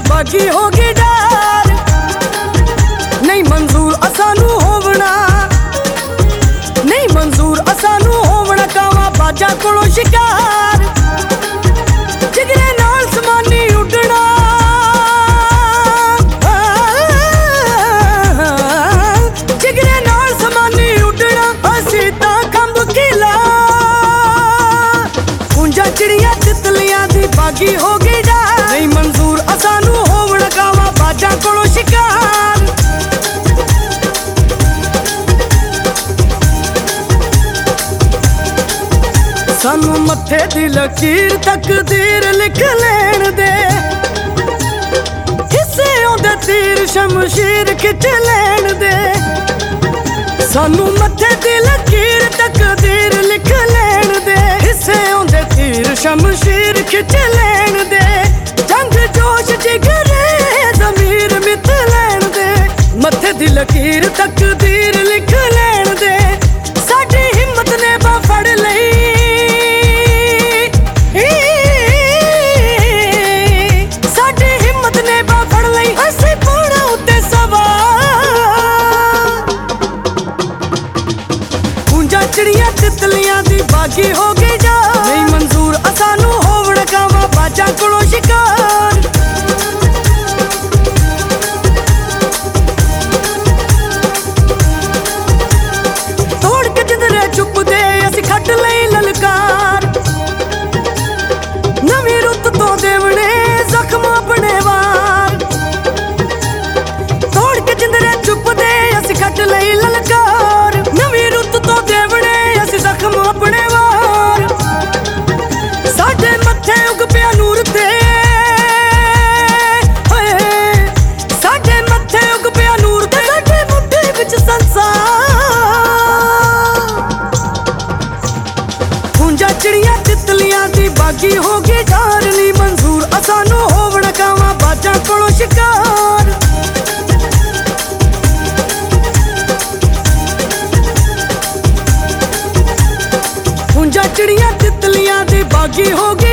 बागी होगी डर नहीं मंजूर असानू होवना, नहीं मंजूर असानू होवना कावा बाजा कोलों शिकार। जिगरे नाल समानी उड़ना, जिगरे नाल समानी उड़ना असी तां खंब किला। कुंजा चिड़िया तितलियां दी बागी होगी डर नहीं मंजूर असानू होवना कावा बाजा कोलों शिकार। सानू मत्थे दी लकीर तकदीर लिख लैण दे, हिस्से औंदे तीर शमशीर खिच लैण दे। सानू मत्थे दी लकीर तकदीर लिख लैण दे, हिस्से औंदे तीर शमशीर खिच लैण दे। जंग जोश जिगरे ज़मीर मिथ लैण दे, मत्थे दी लकीर तकदीर लिख लैण दे। साडी हिम्मत ने बां फड़ लई, साडी हिम्मत ने बां फड़ लई असीं पाउणा उत्ते सवार। कुंजा चिड़िया तितलियां दी बागी होगी जा नहीं मंजूर असानू होवण कावा बाजा कोलों शिकार। तोड़ के जिंदरे चुप दे असीं खट लई ललकार। नवीं रुत तो देवणे जख्म अपने वार, तोड़ के जिंदरे चुप दे असीं खट लई ललकार। नवीं रुत तो देवणे असीं जख्म अपने वार। साडे मत्थे उग पिया नूर ते, साडे मत्थे उग पिया नूर ते, साडे मुट्ठी विच संसार। कुंजा चिड़िया तितलियां दी बागी होगी डर नहीं मंजूर असानू होवण कावा बाजा कोलों शिकार। कुंजा चिड़िया तितलियां दी बागी होगी